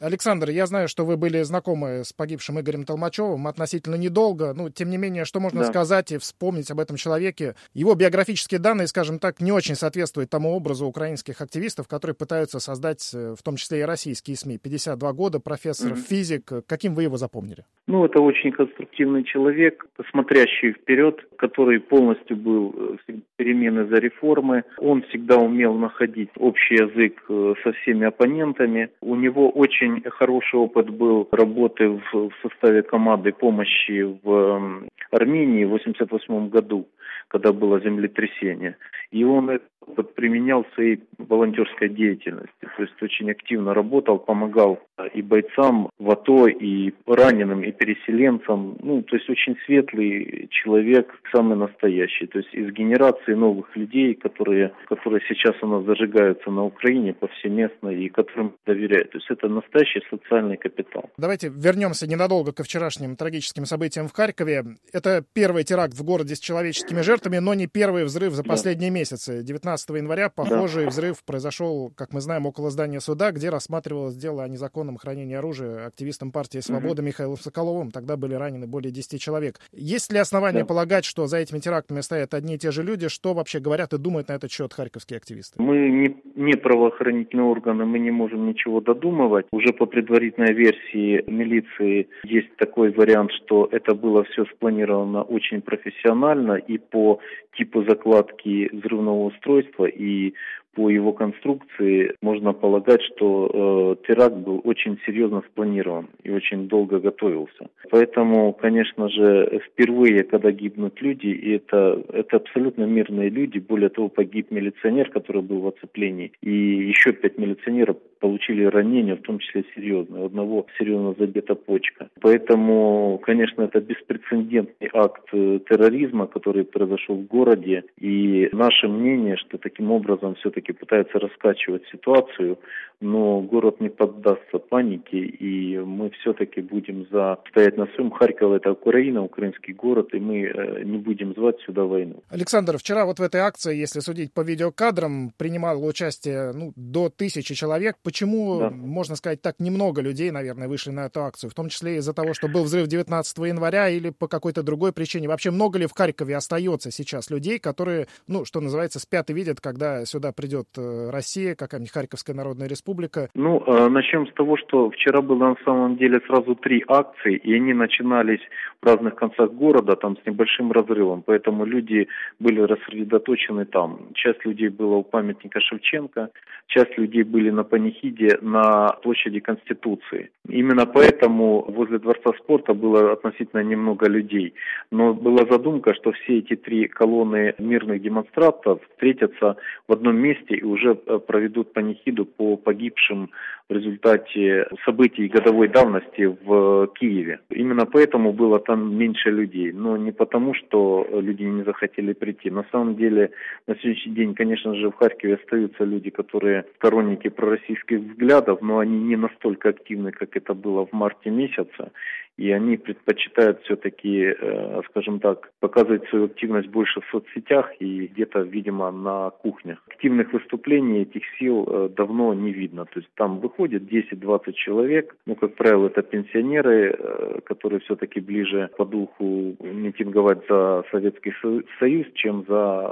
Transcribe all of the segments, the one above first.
Александр, я знаю, что вы были знакомы с погибшим Игорем Толмачевым относительно недолго. Ну, тем не менее, что можно сказать и вспомнить об этом человеке? Его биографические данные, скажем так, не очень соответствуют тому образу украинских активистов, которые пытаются создать, в том числе и российские СМИ. 52 года, профессор, физик. Каким вы его запомнили? Ну, это очень конструктивный человек, смотрящий вперед, который полностью был перемены за реформы. Он всегда умел находить общий язык со всеми оппонентами. У него очень хороший опыт был работы в составе команды помощи в Армении в 1988 году, когда было землетрясение. И он этот опыт применял в своей волонтерской деятельности. То есть очень активно работал, помогал и бойцам в АТО, и раненым, и переселенцам. Ну, то есть очень светлый человек, самый настоящий. То есть из генерации новых людей, которые сейчас у нас зажигаются на Украине повсеместно и которым доверяют. То есть это настоящий социальный капитал. Давайте вернемся ненадолго ко вчерашним трагическим событиям в Харькове. Это первый теракт в городе с человеческими жертвами, но не первый взрыв за последние месяцы. 19 января похожий взрыв произошел, как мы знаем, около здания суда, где рассматривалось дело о незаконном хранении оружия активистом партии «Свобода» Михаилом Соколовым. Тогда были ранены более 10 человек. Есть ли основания полагать, что за этими терактами стоят одни и те же люди? Что вообще говорят и думают на этот счет харьковские активисты? Мы не правоохранительные органы, мы не можем ничего додумывать. Уже по предварительной версии милиции есть такой вариант, что это было все спланировано очень профессионально и по типу закладки взрывного устройства, и по его конструкции можно полагать, что теракт был очень серьезно спланирован и очень долго готовился. Поэтому, конечно же, впервые, когда гибнут люди, и это абсолютно мирные люди, более того, погиб милиционер, который был в оцеплении, и еще 5 милиционеров получили ранения, в том числе серьезные. У одного серьезно задета почка. Поэтому, конечно, это беспрецедентный акт терроризма, который произошел в городе. И наше мнение, что таким образом все-таки пытаются раскачивать ситуацию, но город не поддастся панике, и мы все-таки будем стоять на своем. Харьков — это Украина, украинский город, и мы не будем звать сюда войну. Александр, вчера вот в этой акции, если судить по видеокадрам, принимало участие до 1000 человек. Почему, можно сказать так, немного людей, наверное, вышли на эту акцию? В том числе из-за того, что был взрыв 19 января или по какой-то другой причине? Вообще много ли в Харькове остается сейчас людей, которые, что называется, спят и видят, когда сюда придет Россия, какая-нибудь Харьковская Народная Республика? Начнем с того, что вчера было на самом деле сразу 3 акции, и они начинались в разных концах города, там с небольшим разрывом, поэтому люди были рассредоточены там. Часть людей была у памятника Шевченко, часть людей были на панихиде на площади Конституции. Именно поэтому возле Дворца спорта было относительно немного людей. Но была задумка, что все эти 3 колонны мирных демонстрантов встретятся в одном месте и уже проведут панихиду по погибшим в результате событий годовой давности в Киеве. Именно поэтому было там меньше людей. Но не потому, что люди не захотели прийти. На самом деле, на сегодняшний день, конечно же, в Харькове остаются люди, которые сторонники пророссийских взглядов, но они не настолько активны, как это было в марте месяце. И они предпочитают все-таки, скажем так, показывать свою активность больше в соцсетях и где-то, видимо, на кухнях. Активных выступлений этих сил давно не видно. То есть там выходит 10-20 человек. Как правило, это пенсионеры, которые все-таки ближе по духу митинговать за Советский Союз, чем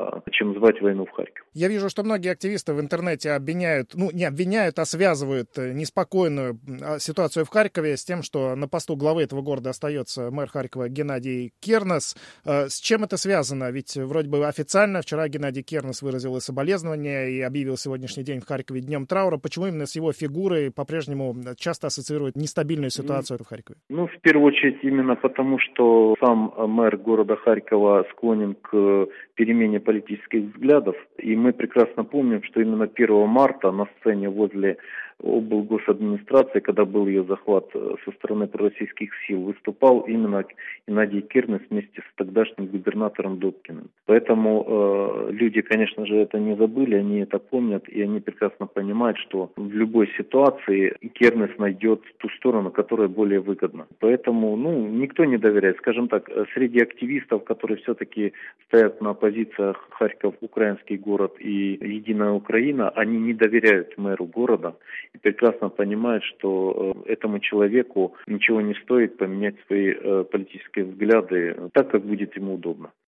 звать войну в Харьков. Я вижу, что многие активисты в интернете не обвиняют, а связывают неспокойную ситуацию в Харькове с тем, что на посту главы этого города остается мэр Харькова Геннадий Кернес. С чем это связано? Ведь вроде бы официально вчера Геннадий Кернес выразил и соболезнования и объявил сегодняшний день в Харькове днем траура. Почему именно с его фигурой по-прежнему часто ассоциируют нестабильную ситуацию в Харькове? В первую очередь именно потому, что сам мэр города Харькова склонен к перемене политических взглядов. И мы прекрасно помним, что именно 1 марта на сцене возле облгосадминистрации, когда был ее захват со стороны пророссийских сил, выступал именно Геннадий Кернес вместе с тогдашним губернатором Добкиным. Поэтому люди, конечно же, это не забыли, они это помнят, и они прекрасно понимают, что в любой ситуации Кернес найдет ту сторону, которая более выгодна. Поэтому, никто не доверяет. Скажем так, среди активистов, которые все-таки стоят на позициях Харьков, украинский город и Единая Украина, они не доверяют мэру города. и прекрасно понимают, что этому человеку ничего не стоит поменять свои политические взгляды так, как будет ему удобно.